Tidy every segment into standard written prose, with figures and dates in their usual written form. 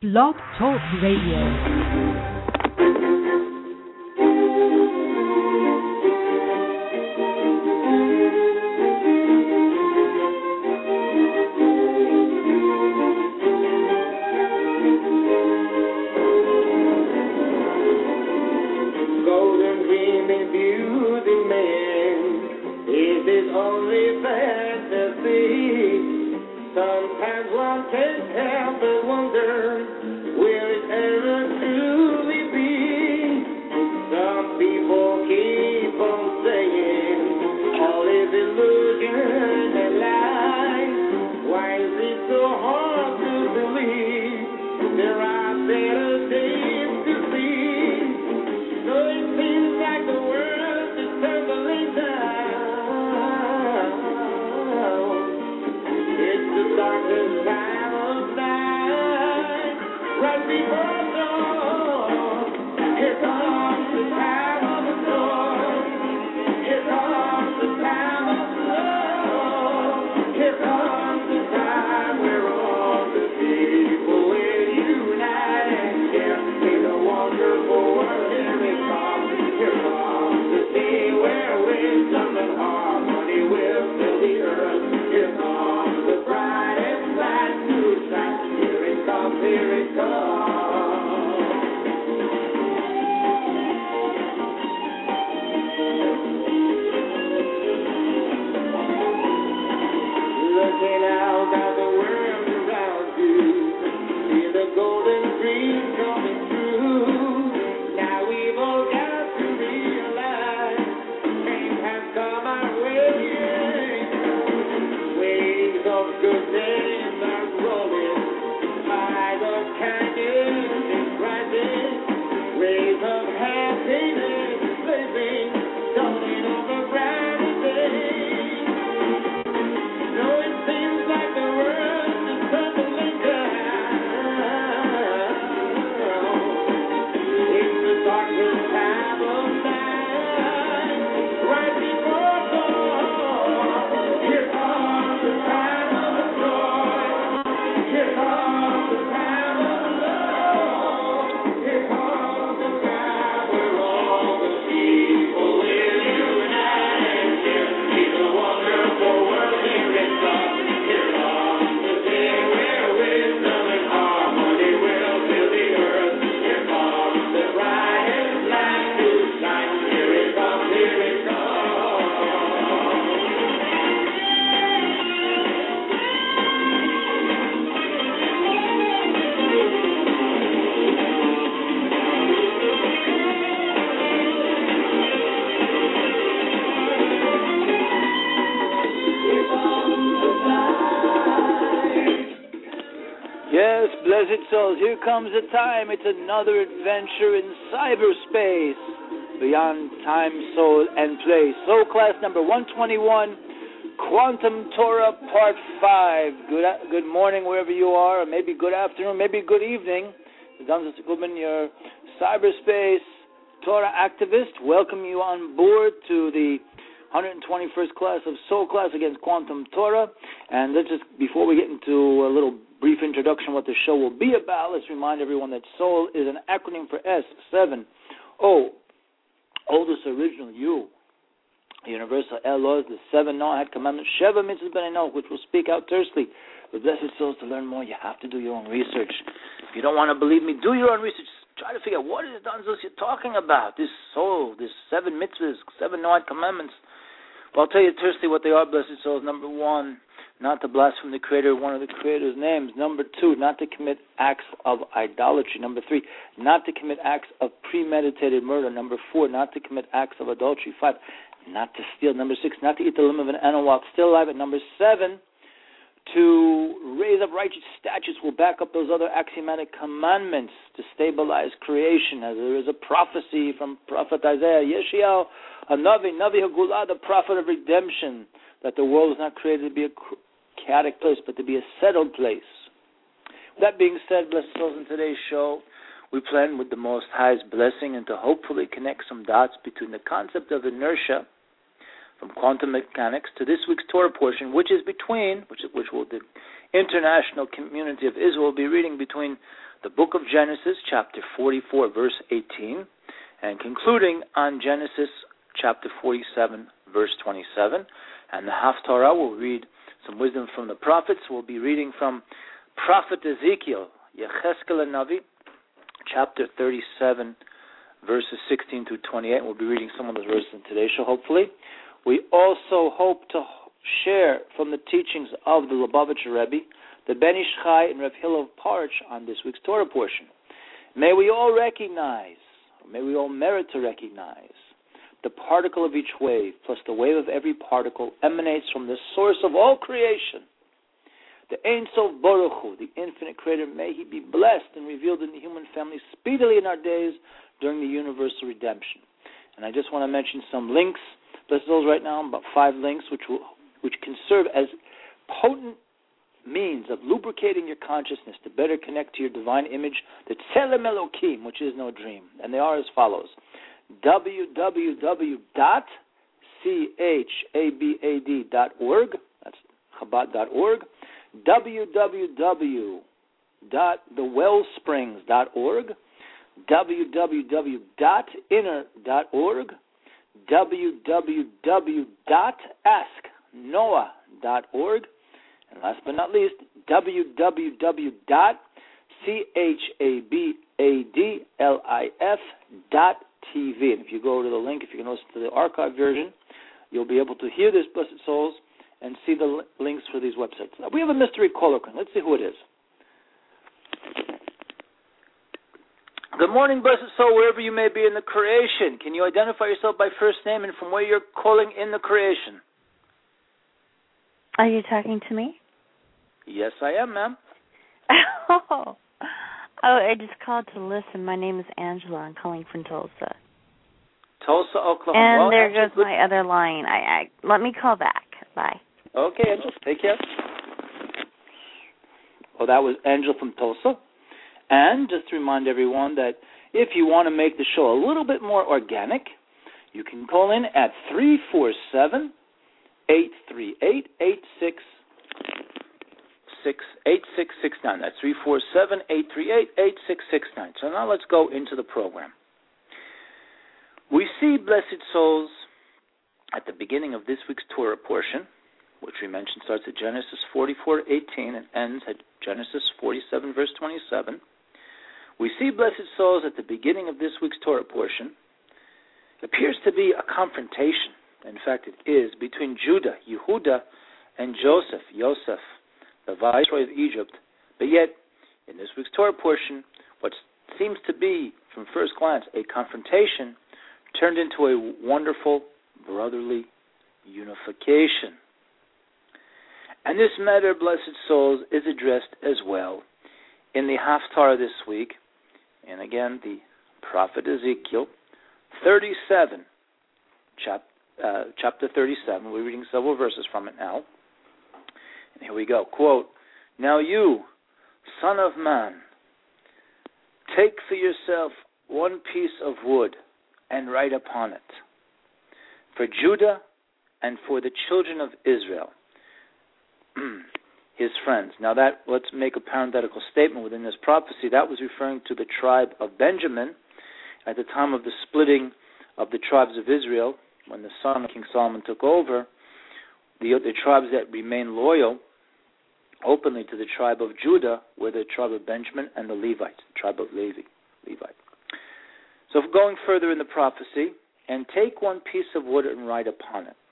Blog Talk Radio. Souls, here comes the time. It's another adventure in cyberspace, beyond time, soul, and place. Soul class number 121, Quantum Torah Part 5. Good morning wherever you are, or maybe good afternoon, maybe good evening. Danzas Goodman, your cyberspace Torah activist. Welcome you on board to the 121st class of Soul Class against Quantum Torah. And let's just, before we get into a little brief introduction of what the show will be about, let's remind everyone that SOUL is an acronym for S7O, oldest original U, universal L laws, the 7 Noahide commandments, Sheva mitzvahs benino, which will speak out tersely. But blessed souls, to learn more, you have to do your own research. If you don't want to believe me, do your own research. Try to figure out what is it, Danzos, you're talking about. This soul, this 7 mitzvahs, 7 Noahide commandments. Well, I'll tell you tersely what they are, blessed souls. Number 1, not to blaspheme the Creator, one of the Creator's names. Number 2, not to commit acts of idolatry. Number 3, not to commit acts of premeditated murder. Number 4, not to commit acts of adultery. 5, not to steal. Number 6, not to eat the limb of an animal while still alive. And number 7, to raise up righteous statutes will back up those other axiomatic commandments to stabilize creation, as there is a prophecy from Prophet Isaiah, Yeshayahu, Navi Hagula, the prophet of redemption, that the world was not created to be a chaotic place, but to be a settled place. That being said, blessed souls, in today's show, we plan with the Most High's blessing and to hopefully connect some dots between the concept of inertia, from quantum mechanics to this week's Torah portion, which is between, which will the international community of Israel will be reading between the book of Genesis, chapter 44, verse 18, and concluding on Genesis, chapter 47, verse 27. And the Haftarah will read some wisdom from the prophets. We'll be reading from Prophet Ezekiel, Yecheskel Navi, chapter 37, verses 16 through 28. We'll be reading some of those verses in today's show, hopefully. We also hope to share from the teachings of the Lubavitcher Rebbe, the Ben Ish Chai and Rev Hillel of Parch on this week's Torah portion. May we all recognize, or may we all merit to recognize, the particle of each wave plus the wave of every particle emanates from the source of all creation, the Ein Sof Baruch Hu, the infinite creator. May he be blessed and revealed in the human family speedily in our days during the universal redemption. And I just want to mention some links. Blessed those right now, about 5 links, which can serve as potent means of lubricating your consciousness to better connect to your divine image, the Tzelem Elokim, which is no dream. And they are as follows: www.chabad.org, that's Chabad.org, www.thewellsprings.org, www.inner.org, www.asknoah.org, and last but not least, www.chabadlif.tv. And if you go to the link, if you can listen to the archive version, you'll be able to hear this, Blessed Souls, and see the links for these websites. Now, we have a mystery caller. Let's see who it is. Good morning, Blessed Soul, wherever you may be in the creation. Can you identify yourself by first name and from where you're calling in the creation? Are you talking to me? Yes, I am, ma'am. Oh, I just called to listen. My name is Angela. I'm calling from Tulsa. Tulsa, Oklahoma. And well, there goes my other line. I let me call back. Bye. Okay, Angela. Take care. Well, that was Angela from Tulsa. And just to remind everyone that if you want to make the show a little bit more organic, you can call in at 347-838-8669. That's 347-838-8669. So now let's go into the program. We see, Blessed Souls, at the beginning of this week's Torah portion, which we mentioned starts at Genesis 44:18 and ends at Genesis 47, verse 27. We see, Blessed Souls, at the beginning of this week's Torah portion, appears to be a confrontation. In fact, it is between Judah, Yehuda, and Joseph, the viceroy of Egypt. But yet, in this week's Torah portion, what seems to be, from first glance, a confrontation turned into a wonderful brotherly unification. And this matter, Blessed Souls, is addressed as well in the Haftarah this week, and again, the Prophet Ezekiel, 37, chapter 37. We're reading several verses from it now. And here we go. Quote, "Now you, son of man, take for yourself one piece of wood and write upon it, for Judah and for the children of Israel, his friends." Now let's make a parenthetical statement within this prophecy. That was referring to the tribe of Benjamin at the time of the splitting of the tribes of Israel, when the son of King Solomon took over. The tribes that remained loyal openly to the tribe of Judah were the tribe of Benjamin and the Levites, the tribe of Levi. So going further in the prophecy, "And take one piece of wood and write upon it."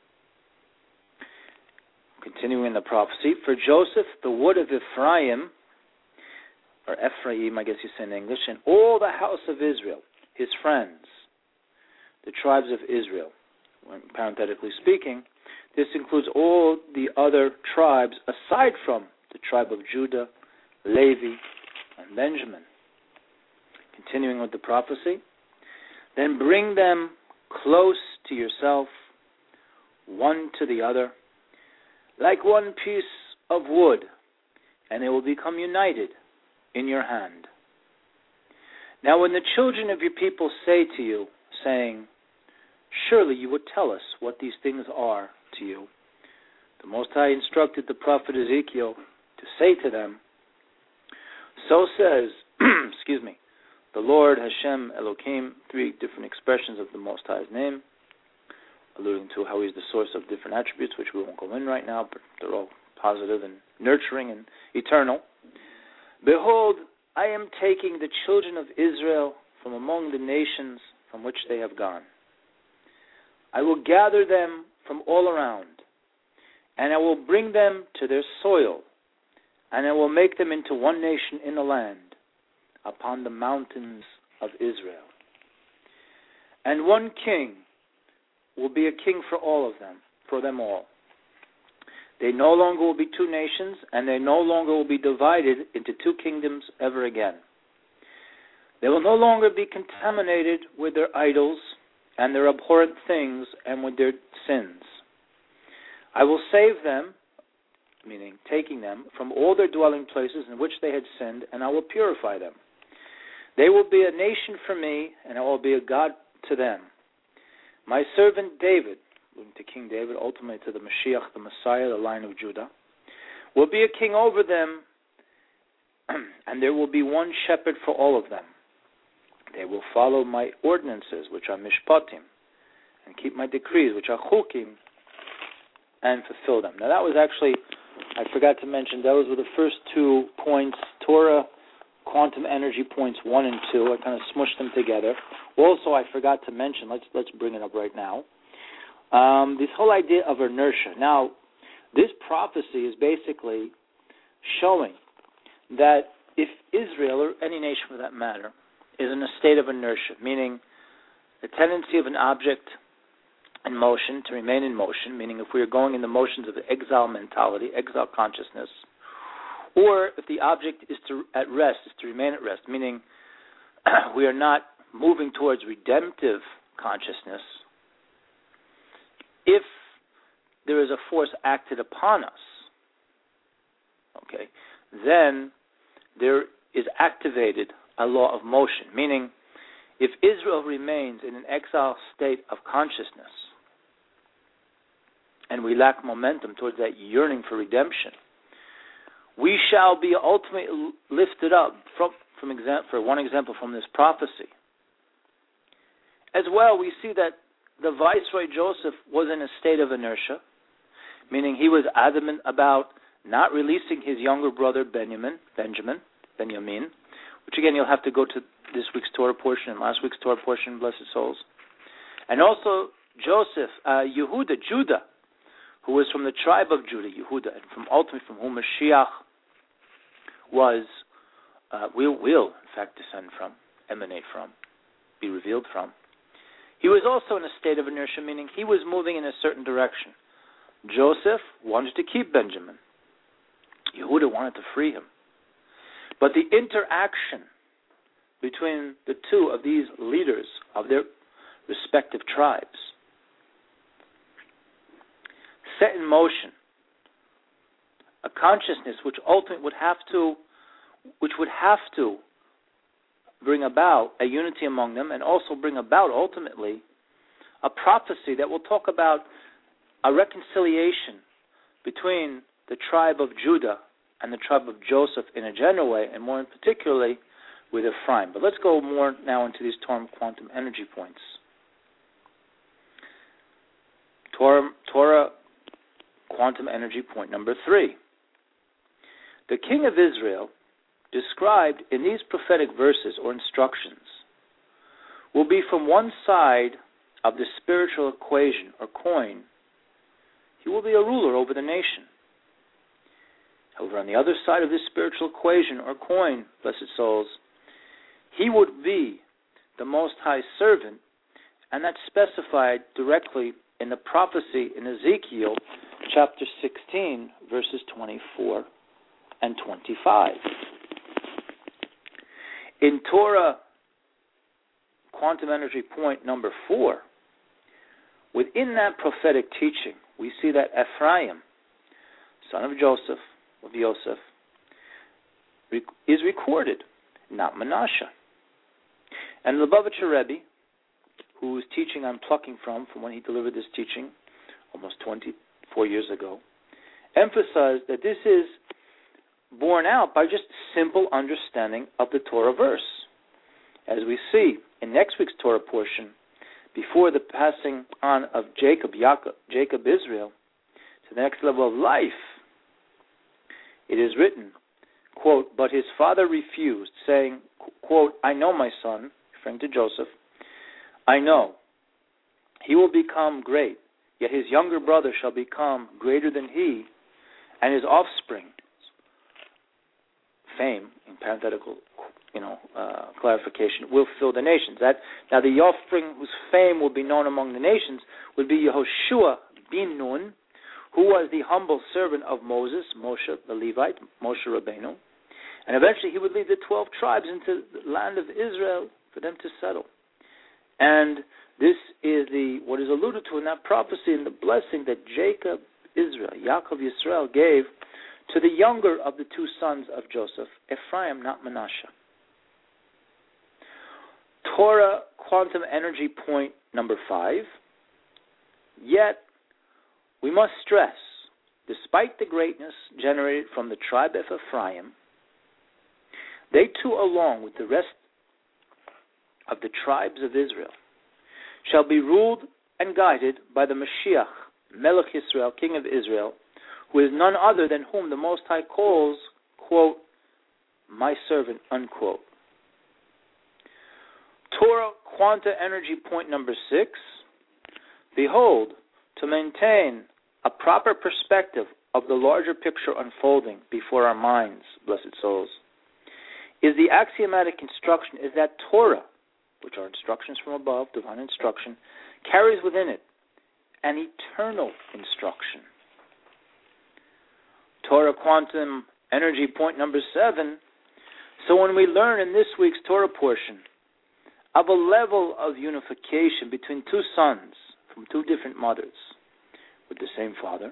Continuing the prophecy, "For Joseph, the wood of Ephraim," or Ephraim, I guess you say in English, "and all the house of Israel, his friends," the tribes of Israel. When parenthetically speaking, this includes all the other tribes aside from the tribe of Judah, Levi, and Benjamin. Continuing with the prophecy, "Then bring them close to yourself, one to the other, like one piece of wood, and they will become united in your hand. Now when the children of your people say to you, saying, surely you would tell us what these things are to you. The Most High instructed the prophet Ezekiel to say to them, so says, the Lord Hashem Elohim, 3 different expressions of the Most High's name, alluding to how he's the source of different attributes, which we won't go in right now, but they're all positive and nurturing and eternal. Behold, I am taking the children of Israel from among the nations from which they have gone. I will gather them from all around, and I will bring them to their soil, and I will make them into one nation in the land, upon the mountains of Israel. And one king will be a king for all of them, for them all. They no longer will be 2 nations, and they no longer will be divided into 2 kingdoms ever again. They will no longer be contaminated with their idols and their abhorrent things and with their sins. I will save them, meaning taking them, from all their dwelling places in which they had sinned, and I will purify them. They will be a nation for me, and I will be a God to them. My servant David, to King David, ultimately to the Mashiach, the Messiah, the line of Judah, will be a king over them, and there will be one shepherd for all of them. They will follow my ordinances, which are mishpatim, and keep my decrees, which are chukim, and fulfill them. Now that was actually, I forgot to mention, those were the first 2 points, Torah, quantum energy points 1 and 2. I kind of smushed them together. Also, I forgot to mention, let's bring it up right now, this whole idea of inertia. Now, this prophecy is basically showing that if Israel, or any nation for that matter, is in a state of inertia, meaning the tendency of an object in motion to remain in motion, meaning if we are going in the motions of the exile mentality, exile consciousness, or if the object is at rest, is to remain at rest, meaning we are not moving towards redemptive consciousness, if there is a force acted upon us, okay, then there is activated a law of motion, meaning if Israel remains in an exile state of consciousness and we lack momentum towards that yearning for redemption, we shall be ultimately lifted up, for one example from this prophecy. As well, we see that the Viceroy Joseph was in a state of inertia, meaning he was adamant about not releasing his younger brother Benjamin, which again you'll have to go to this week's Torah portion and last week's Torah portion, blessed souls. And also Joseph, Judah, who was from the tribe of Judah, Yehuda, and ultimately from whom Mashiach will in fact descend from, emanate from, be revealed from. He was also in a state of inertia, meaning he was moving in a certain direction. Joseph wanted to keep Benjamin. Yehuda wanted to free him. But the interaction between the 2 of these leaders of their respective tribes set in motion a consciousness which ultimately would have to bring about a unity among them, and also bring about ultimately a prophecy that will talk about a reconciliation between the tribe of Judah and the tribe of Joseph in a general way, and more in particularly with Ephraim. But let's go more now into these quantum energy points. Torah quantum energy point number 3. The king of Israel, described in these prophetic verses or instructions, will be from one side of the spiritual equation or coin. He will be a ruler over the nation. However, on the other side of this spiritual equation or coin, blessed souls, he would be the Most High servant, and that's specified directly in the prophecy in Ezekiel chapter 16, verses 24 and 25. In Torah quantum energy point number 4, within that prophetic teaching, we see that Ephraim, son of Joseph, is recorded, not Manasseh. And Lubavitcher Rebbe, whose teaching I'm plucking from when he delivered this teaching almost 24 years ago, emphasized that this is borne out by just simple understanding of the Torah verse. As we see in next week's Torah portion, before the passing on of Jacob Israel, to the next level of life, it is written, quote, but his father refused, saying, quote, I know my son, referring to Joseph, I know, he will become great, yet his younger brother shall become greater than he, and his offspring, fame, in parenthetical, clarification, will fill the nations. Now the offspring whose fame will be known among the nations would be Yehoshua bin Nun, who was the humble servant of Moses, Moshe, the Levite, Moshe Rabbeinu, and eventually he would lead the 12 tribes into the land of Israel for them to settle. And this is what is alluded to in that prophecy and the blessing that Jacob Israel, Yaakov Yisrael, gave to the younger of the two sons of Joseph, Ephraim, not Manasseh. Torah quantum energy point number 5. Yet, we must stress, despite the greatness generated from the tribe of Ephraim, they too, along with the rest of the tribes of Israel, shall be ruled and guided by the Mashiach, Melech Yisrael, King of Israel, who is none other than whom the Most High calls, quote, my servant, unquote. Torah Quanta Energy point number 6. Behold, to maintain a proper perspective of the larger picture unfolding before our minds, blessed souls, is the axiomatic instruction is that Torah, which are instructions from above, divine instruction, carries within it an eternal instruction. Torah Quantum Energy point number 7. So when we learn in this week's Torah portion of a level of unification between two sons from two different mothers with the same father,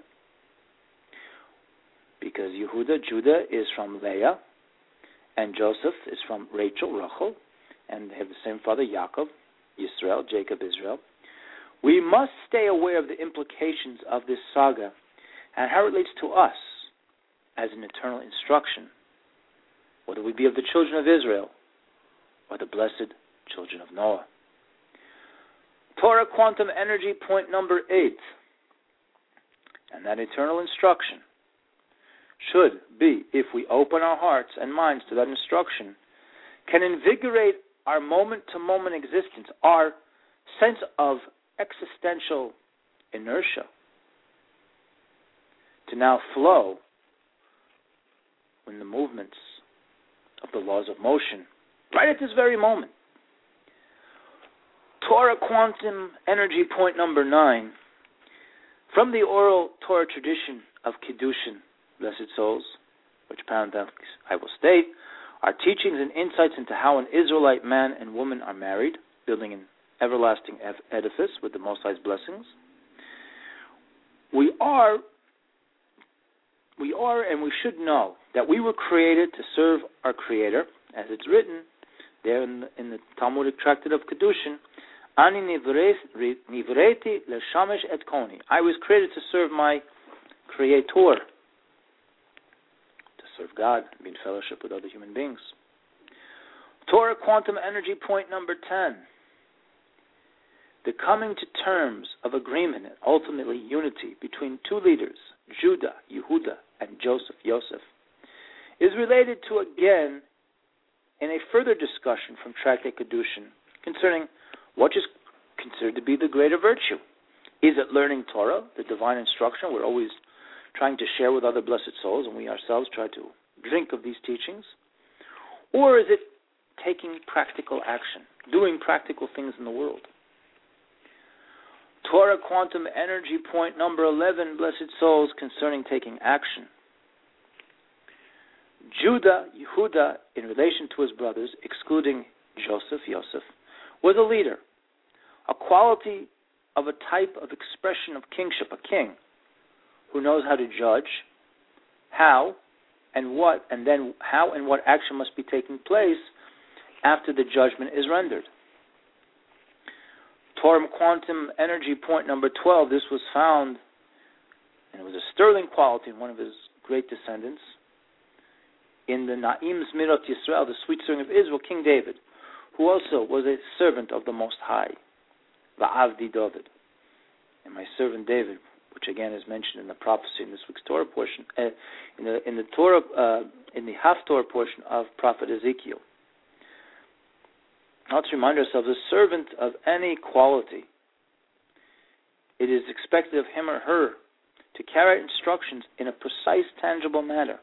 because Judah is from Leah, and Joseph is from Rachel, and they have the same father, Yaakov, Yisrael, Jacob, Israel. We must stay aware of the implications of this saga and how it relates to us as an eternal instruction, whether we be of the children of Israel or the blessed children of Noah. Torah Quantum Energy point number 8. And that eternal instruction should be, if we open our hearts and minds to that instruction, can invigorate our moment-to-moment existence, our sense of existential inertia, to now flow when the movements of the laws of motion, right at this very moment. Torah Quantum Energy point number 9. From the oral Torah tradition of Kiddushin, blessed souls, which parenthetically I will state, are teachings and insights into how an Israelite man and woman are married, building an everlasting edifice with the Most High's blessings. We are and we should know that we were created to serve our Creator, as it's written there in the Talmudic tractate of Kiddushin, Ani nivreti leshamesh et koni. I was created to serve my Creator, to serve God, and be in fellowship with other human beings. Torah Quantum Energy point number 10. The coming to terms of agreement and ultimately unity between two leaders, Judah, Yehuda, and Joseph, Yosef, is related to, again, in a further discussion from Tractate Kiddushin concerning what is considered to be the greater virtue. Is it learning Torah, the divine instruction we're always trying to share with other blessed souls, and we ourselves try to drink of these teachings? Or is it taking practical action, doing practical things in the world? Torah Quantum Energy point number 11, blessed souls, concerning taking action. Judah, Yehuda, in relation to his brothers, excluding Joseph, Yosef, was a leader, a quality of a type of expression of kingship, a king who knows how to judge how and what action must be taking place after the judgment is rendered. Torah Quantum Energy point number 12, this was found, and it was a sterling quality in one of his great descendants, in the Na'im Zmirot Yisrael, the sweet song of Israel, King David, who also was a servant of the Most High, Va'avdi David. And my servant David, which again is mentioned in the prophecy in this week's Torah portion, in the Haftorah portion of Prophet Ezekiel. Now let's remind ourselves, a servant of any quality, it is expected of him or her to carry out instructions in a precise, tangible manner.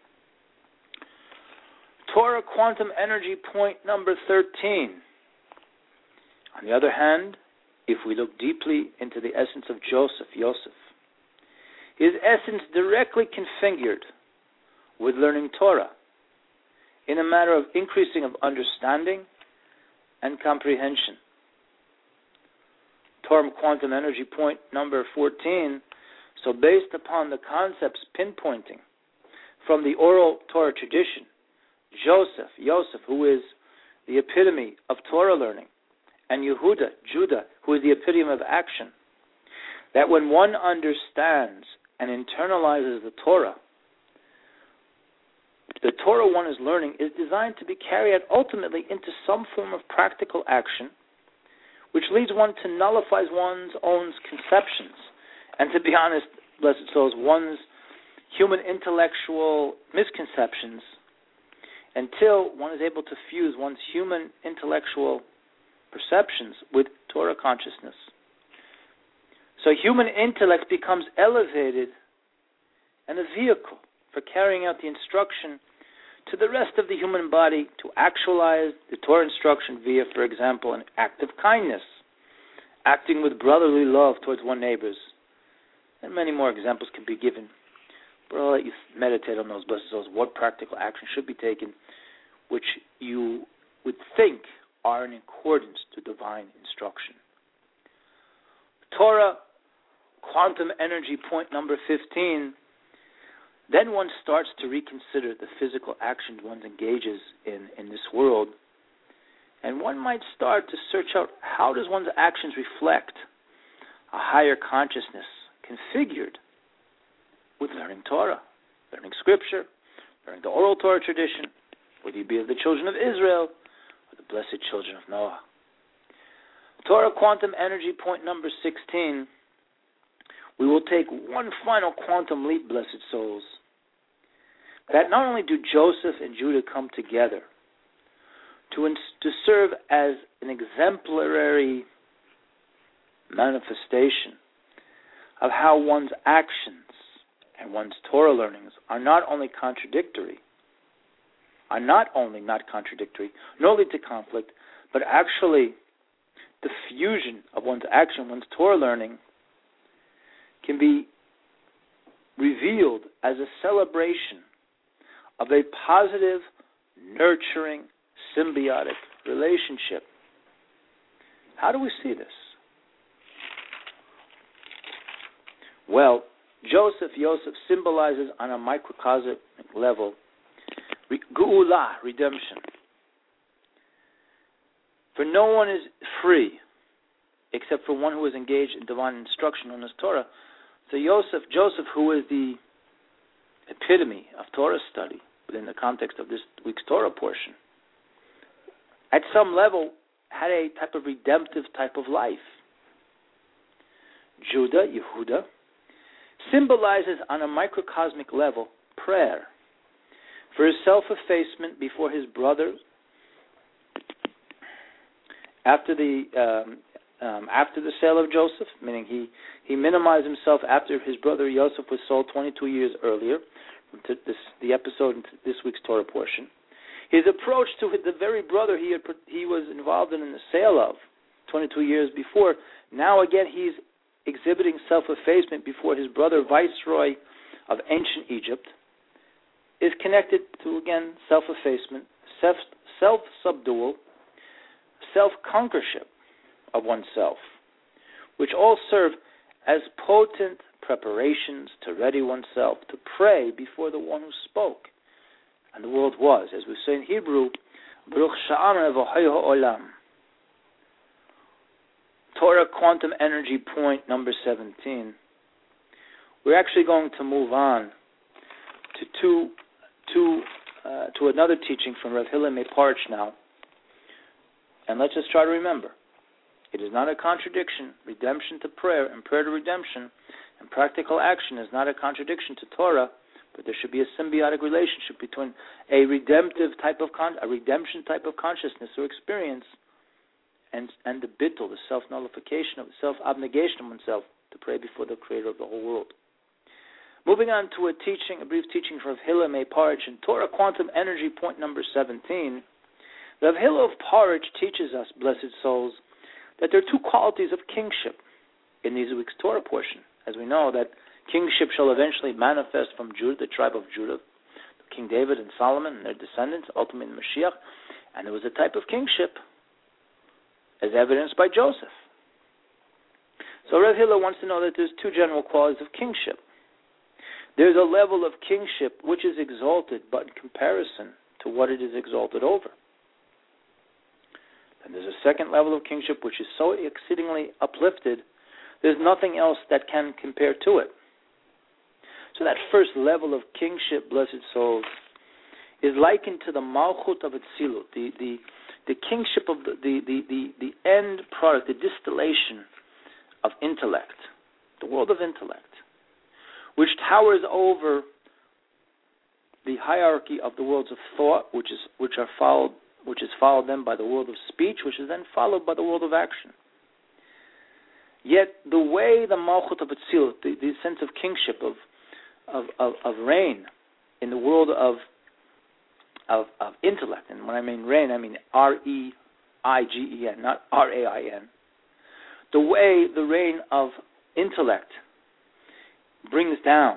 Torah Quantum Energy point number 13. On the other hand, if we look deeply into the essence of Yosef, his essence directly configured with learning Torah in a matter of increasing of understanding and comprehension. Torah Quantum Energy point number 14. So based upon the concepts pinpointing from the oral Torah tradition, Yosef, who is the epitome of Torah learning, and Judah, who is the epitome of action, that when one understands and internalizes the Torah one is learning is designed to be carried out ultimately into some form of practical action, which leads one to nullify one's own conceptions, and to be honest, blessed souls, one's human intellectual misconceptions, until one is able to fuse one's human intellectual perceptions with Torah consciousness. So human intellect becomes elevated and a vehicle for carrying out the instruction to the rest of the human body to actualize the Torah instruction via, for example, an act of kindness, acting with brotherly love towards one's neighbors. And many more examples can be given. But I'll let you meditate on those, blessed souls, what practical action should be taken, which you would think are in accordance to divine instruction. Torah Quantum Energy point number 15. Then one starts to reconsider the physical actions one engages in this world, and one might start to search out how does one's actions reflect a higher consciousness configured with learning Torah, learning Scripture, learning the oral Torah tradition, whether you be of the children of Israel or the blessed children of Noah. Torah Quantum Energy point number 16. We will take one final quantum leap, blessed souls, that not only do Joseph and Judah come together to serve as an exemplary manifestation of how one's actions and one's Torah learnings are not only not contradictory, nor lead to conflict, but actually the fusion of one's action, one's Torah learning, can be revealed as a celebration of a positive, nurturing, symbiotic relationship. How do we see this? Well, Yosef symbolizes on a microcosmic level Geula, redemption. For no one is free except for one who is engaged in divine instruction on his Torah. So Joseph, who is the epitome of Torah study within the context of this week's Torah portion, at some level had a type of redemptive type of life. Yehuda, symbolizes on a microcosmic level prayer for his self-effacement before his brothers after the sale of Joseph, meaning he minimized himself after his brother Yosef was sold 22 years earlier, the episode in this week's Torah portion. His approach to the very brother he was involved in the sale of 22 years before, now again he's exhibiting self-effacement before his brother viceroy of ancient Egypt, is connected to, again, self-effacement, self-subdual, self-conquership of oneself, which all serve as potent preparations to ready oneself to pray before the one who spoke. And the world was, as we say in Hebrew, Baruch Sha'am Elohei Ha'olam. Torah quantum energy point number 17. We're actually going to move on to another teaching from Rav Hillel Meparch now. And let's just try to remember, it is not a contradiction. Redemption to prayer and prayer to redemption and practical action is not a contradiction to Torah, but there should be a symbiotic relationship between a redemption type of consciousness or experience and the bittul, the self-nullification of self-abnegation of oneself to pray before the Creator of the whole world. Moving on to a brief teaching from Hillel Meparch in Torah Quantum Energy, point number 17. Rav Hillel of Parich teaches us, blessed souls, that there are two qualities of kingship in this week's Torah portion. As we know that kingship shall eventually manifest from Judah, the tribe of Judah, King David and Solomon and their descendants, ultimately Mashiach. And there was a type of kingship as evidenced by Joseph. So Rav Hillel wants to know that there's two general qualities of kingship. There's a level of kingship which is exalted, but in comparison to what it is exalted over. And there's a second level of kingship which is so exceedingly uplifted, there's nothing else that can compare to it. So that first level of kingship, blessed souls, is likened to the malchut of Atzilut, the kingship of the end product, the distillation of intellect, the world of intellect, which towers over the hierarchy of the worlds of thought, which is followed then by the world of speech, which is then followed by the world of action. Yet the way the malchut of Atzilut, the sense of kingship of reign in the world of intellect, and when I mean reign, I mean R-E-I-G-E-N, not R-A-I-N. The way the reign of intellect brings down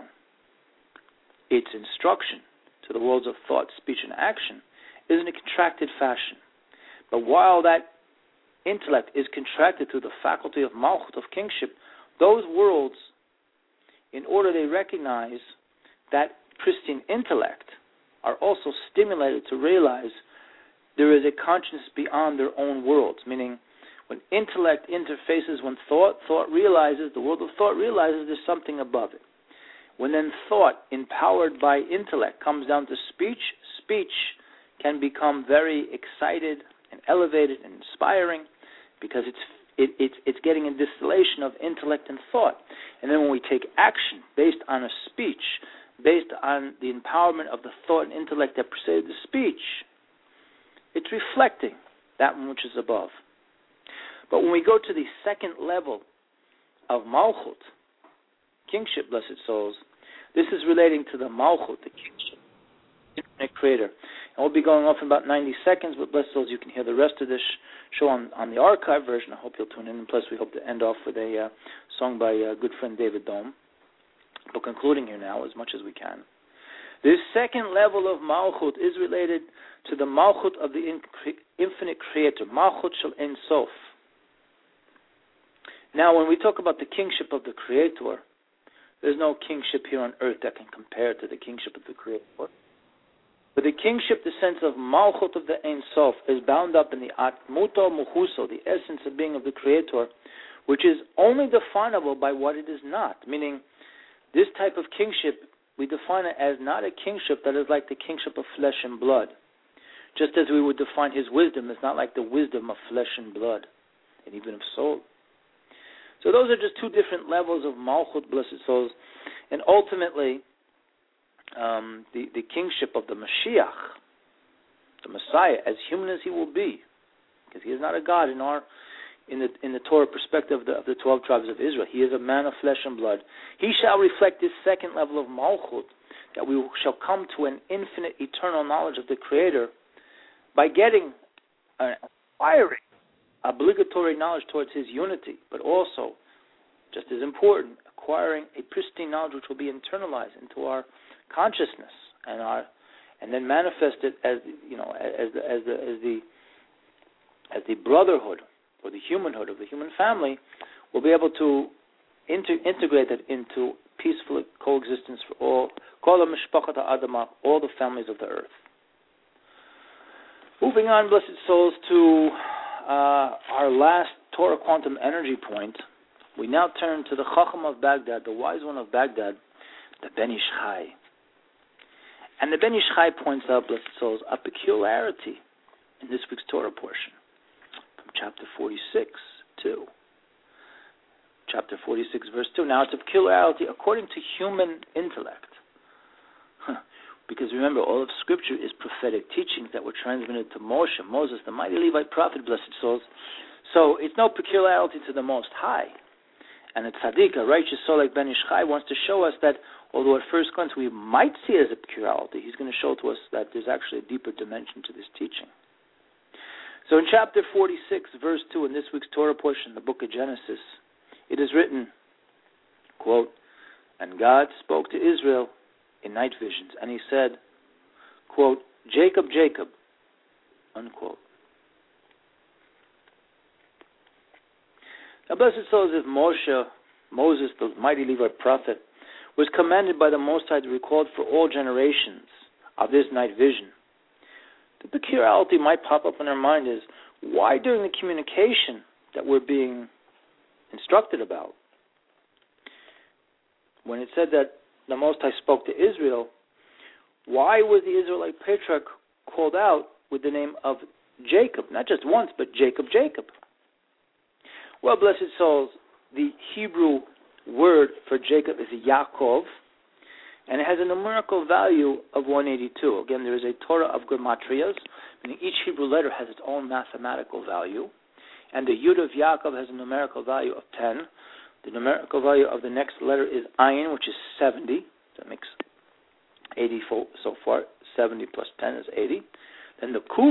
its instruction to the worlds of thought, speech, and action is in a contracted fashion. But while that intellect is contracted through the faculty of malchut, of kingship, those worlds, in order they recognize that pristine intellect, are also stimulated to realize there is a consciousness beyond their own worlds, meaning when intellect interfaces with thought realizes, the world of thought realizes there's something above it. When then thought, empowered by intellect, comes down to speech, speech can become very excited and elevated and inspiring because it's getting a distillation of intellect and thought. And then when we take action based on a speech, based on the empowerment of the thought and intellect that preceded the speech, it's reflecting that one which is above. But when we go to the second level of malchut, kingship, blessed souls, this is relating to the malchut, the kingship, infinite creator. And we'll be going off in about 90 seconds, but blessed souls, you can hear the rest of this show on the archive version. I hope you'll tune in. And plus, we hope to end off with a song by good friend David Dome. But concluding here now as much as we can. This second level of malchut is related to the malchut of the infinite creator, malchut shel ein sof. Now, when we talk about the kingship of the creator, there's no kingship here on earth that can compare to the kingship of the creator. But the kingship, the sense of malchut of the ein sof, is bound up in the atmuto muhuso, the essence of being of the creator, which is only definable by what it is not, meaning this type of kingship, we define it as not a kingship that is like the kingship of flesh and blood. Just as we would define his wisdom as not like the wisdom of flesh and blood, and even of soul. So those are just two different levels of malchut, blessed souls. And ultimately, the kingship of the Mashiach, the Messiah, as human as he will be, because he is not a God in the Torah perspective of the 12 tribes of Israel. He is a man of flesh and blood. He shall reflect this second level of malchut, that we shall come to an infinite, eternal knowledge of the Creator by getting, acquiring obligatory knowledge towards his unity, but also, just as important, acquiring a pristine knowledge which will be internalized into our consciousness and then manifested as the brotherhood or the humanhood of the human family. Will be able to integrate it into peaceful coexistence for all the families of the earth. Moving on, blessed souls, to our last Torah quantum energy point, we now turn to the Chacham of Baghdad, the wise one of Baghdad, the Ben Ish Chai. And the Ben Ish Chai points out, blessed souls, a peculiarity in this week's Torah portion, from chapter 46, 2. Chapter 46, verse 2. Now, it's a peculiarity according to human intellect. Because remember, all of Scripture is prophetic teachings that were transmitted to Moses, the mighty Levite prophet, blessed souls. So it's no peculiarity to the Most High. And a tzaddik, a righteous soul like Ben Ish Chai, wants to show us that, although at first glance we might see it as a peculiarity, he's going to show to us that there's actually a deeper dimension to this teaching. So in chapter 46, verse 2, in this week's Torah portion, the book of Genesis, it is written, quote, "And God spoke to Israel in night visions, and he said, quote, Jacob, Jacob, unquote." Now, blessed souls, if Moses, the mighty Levite prophet, was commanded by the Most High to record for all generations of this night vision, the peculiarity might pop up in our mind is, why during the communication that we're being instructed about, when it said that the Most High spoke to Israel, why was the Israelite patriarch called out with the name of Jacob? Not just once, but Jacob, Jacob. Well, blessed souls, the Hebrew word for Jacob is Yaakov, and it has a numerical value of 182. Again, there is a Torah of Gematrias, meaning each Hebrew letter has its own mathematical value, and the Yud of Yaakov has a numerical value of 10. The numerical value of the next letter is Ayin, which is 70. That makes 80 so far. 70 plus 10 is 80. Then the Kuf,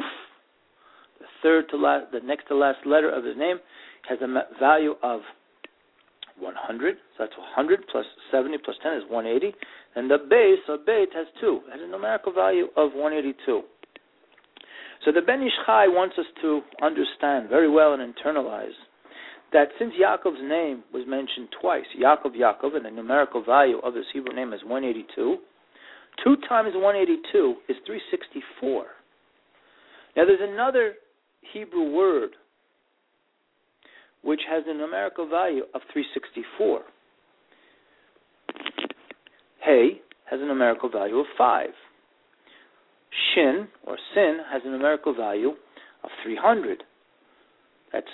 the next to last letter of his name, has a value of 100. So that's 100 plus 70 plus 10 is 180. And the base, or Beit, has 2. It has a numerical value of 182. So the Ben Ish Chai wants us to understand very well and internalize that since Yaakov's name was mentioned twice, Yaakov, Yaakov, and the numerical value of his Hebrew name is 182, 2 times 182 is 364. Now there's another Hebrew word which has a numerical value of 364. Hey has a numerical value of 5. Shin, or Sin, has a numerical value of 300. That's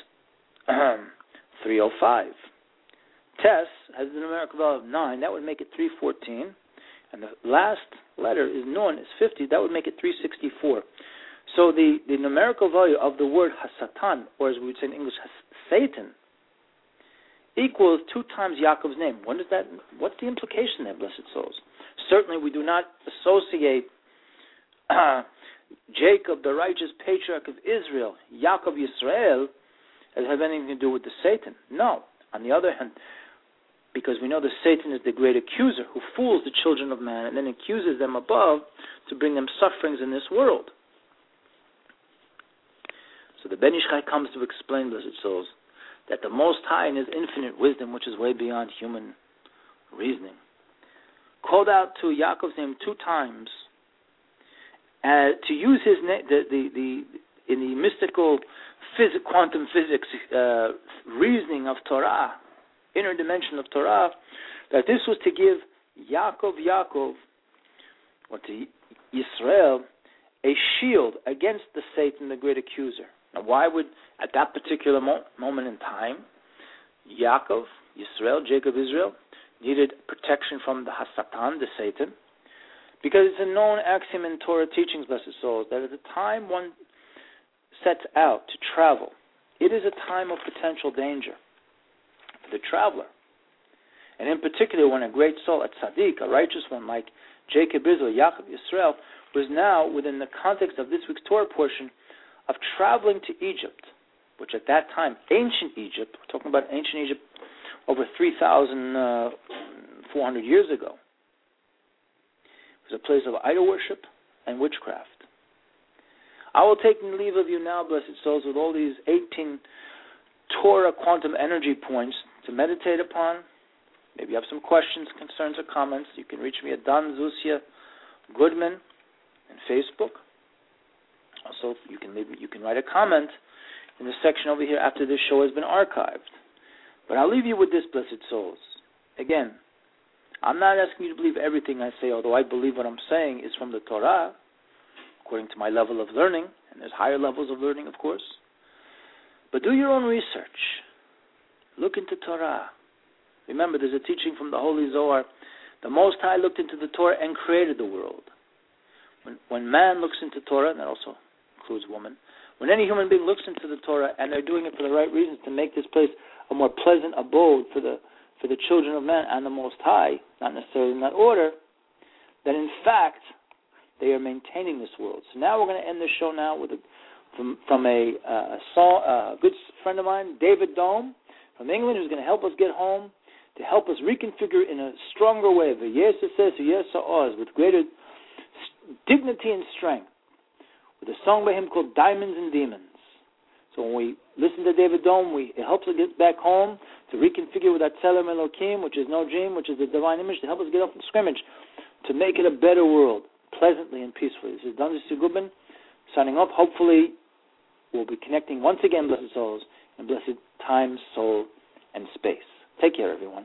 305. Tes has a numerical value of 9. That would make it 314. And the last letter is Nun, is 50. That would make it 364. So the numerical value of the word Hasatan, or as we would say in English, Satan, equals 2 times Yaakov's name. What's the implication there, blessed souls? Certainly we do not associate Jacob, the righteous patriarch of Israel, Yaakov Yisrael, as have anything to do with the Satan. No. On the other hand, because we know that Satan is the great accuser who fools the children of man and then accuses them above to bring them sufferings in this world. So the Ben Ish Chai comes to explain, blessed souls, that the Most High in his infinite wisdom, which is way beyond human reasoning, called out to Yaakov's name 2 times to use his name, in the mystical quantum physics reasoning of Torah, inner dimension of Torah, that this was to give Yaakov, or to Yisrael, a shield against the Satan, the great accuser. Now, why would, at that particular moment in time, Yaakov, Yisrael, Jacob, Israel, needed protection from the Hasatan, the Satan? Because it's a known axiom in Torah teachings, blessed souls, that at the time one sets out to travel, it is a time of potential danger for the traveler. And in particular, when a great soul, a tzaddik, a righteous one like Jacob, Israel, Yaakov, Yisrael, was now within the context of this week's Torah portion of traveling to Egypt, which at that time, ancient Egypt, we're talking about ancient Egypt over 3,400 years ago, was a place of idol worship and witchcraft. I will take leave of you now, blessed souls, with all these 18 Torah quantum energy points to meditate upon. Maybe you have some questions, concerns, or comments. You can reach me at Don Zusia Goodman on Facebook. Also, you can write a comment in the section over here after this show has been archived. But I'll leave you with this, blessed souls. Again, I'm not asking you to believe everything I say, although I believe what I'm saying is from the Torah, according to my level of learning, and there's higher levels of learning, of course. But do your own research. Look into Torah. Remember, there's a teaching from the Holy Zohar. The Most High looked into the Torah and created the world. When man looks into Torah, and that also includes woman, when any human being looks into the Torah and they're doing it for the right reasons to make this place a more pleasant abode for the children of man and the Most High, not necessarily in that order, then in fact they are maintaining this world. So now we're going to end this show now with from a song, a good friend of mine, David Dome from England, who's going to help us get home, to help us reconfigure in a stronger way, with greater dignity and strength, with a song by him called Diamonds and Demons. So when we listen to David Dome, it helps us get back home, to reconfigure with that Tzelem Elokim, which is no dream, which is the divine image, to help us get off the scrimmage, to make it a better world, pleasantly and peacefully. This is Danzi Gubin signing off. Hopefully we'll be connecting once again, blessed souls, in blessed time, soul, and space. Take care, everyone.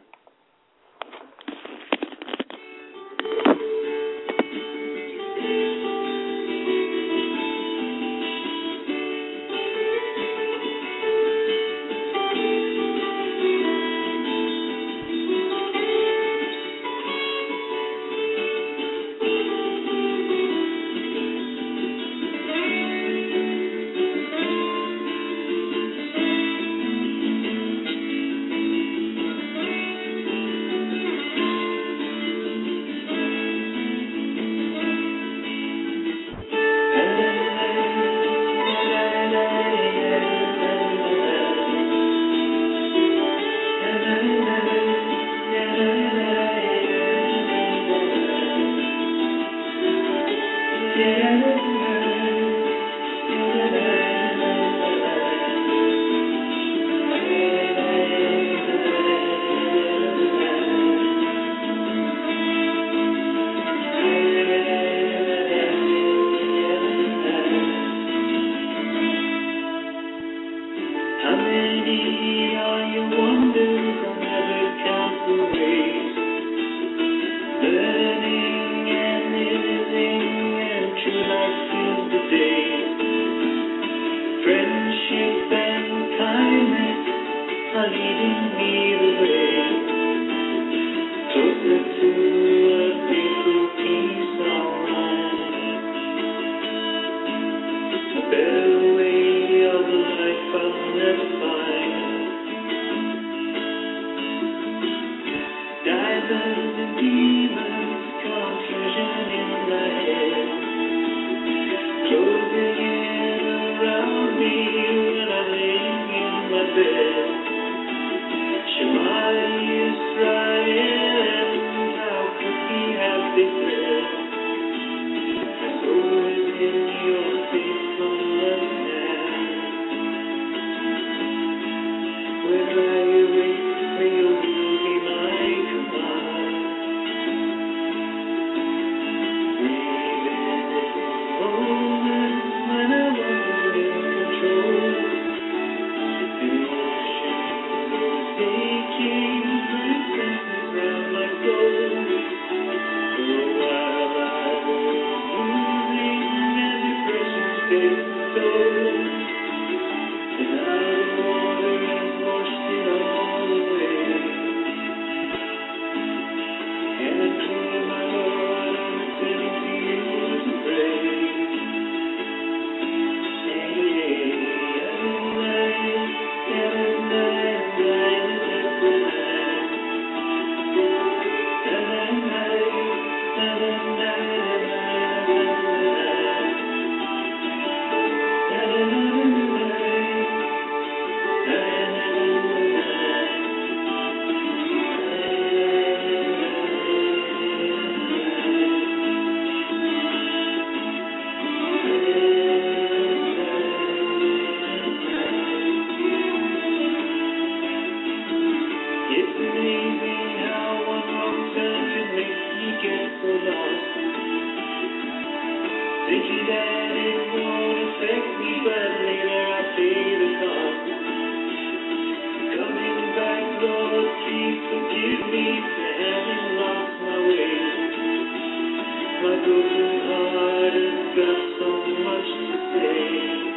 broken heart has got so much to say.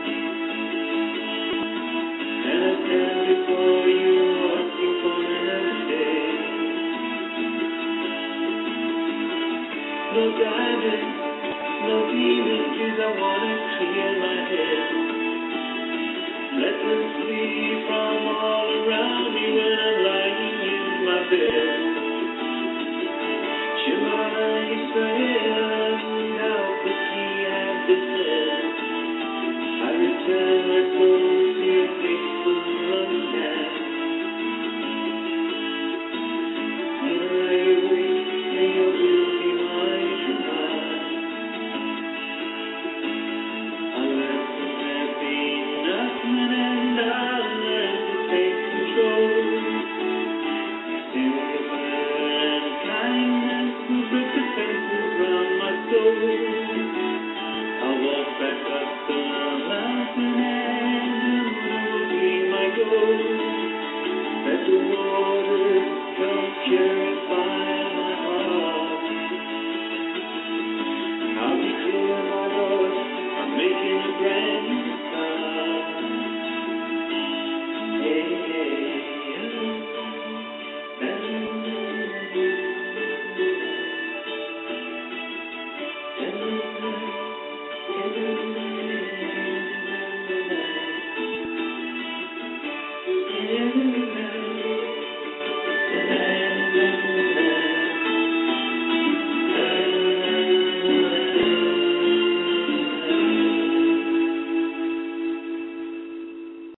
And I stand before you asking for another day. No diamond, no demon, please, I wanna clear my head. Let the